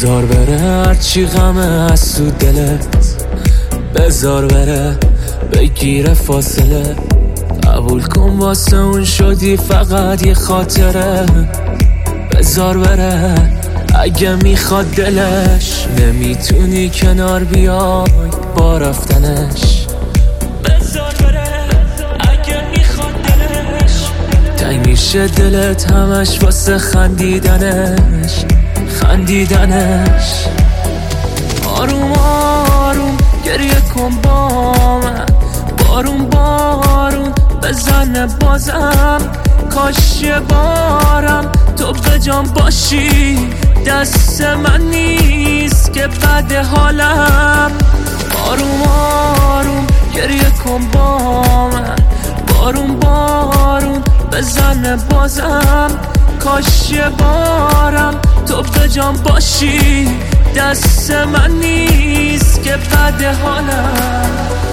بذار بره هرچی غمه از تو دلت، بذار بره بگیره فاصله. قبول کن واسه اون شدی فقط یه خاطره. بذار بره اگه میخواد دلش، نمیتونی کنار بیای با رفتنش. بذار بره اگه میخواد دلش، تنگ میشه دلت همش واسه خندیدنش. آروم آروم گریه کن با من، بارون بارون بزنه بازم. کاش یه بارم تو به جان باشی، دست من نیست که بد حالم. آروم آروم گریه کن با من، بارون بارون بزنه بازم. کاش یه بارم تو به جان باشی، دست من نیست که بد حالم.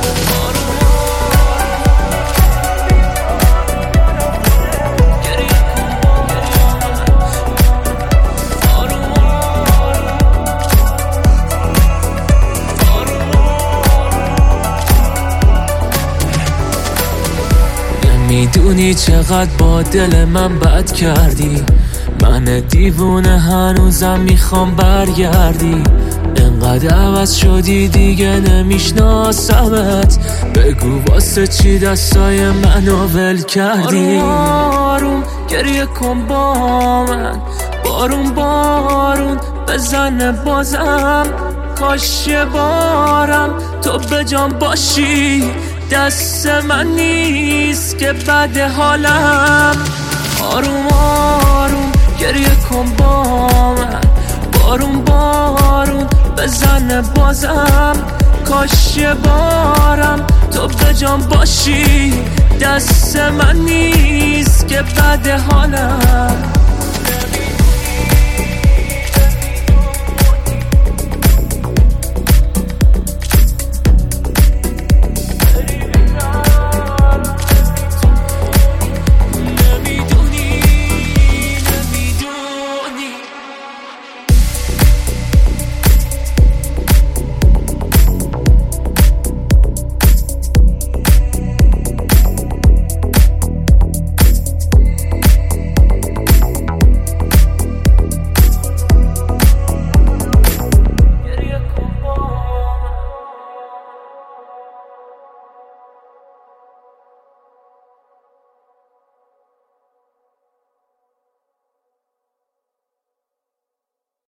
میدونی چقدر با دل من بد کردی، من دیوونه هنوزم میخوام برگردی. انقدر عوض شدی دیگه نمیشناسمت، بگو واسه چی دستای منو ول کردی. آروم آروم گریه کن با من، بارون بارون بزنه بازم. کاش یه بارم تو به جان باشی، دست من نیست که بد حالم. آروم آروم گریه کن با من، بارون بارون بزنه بازم. کاش یه بارم تو به جان باشی، دست من نیست که بد حالم.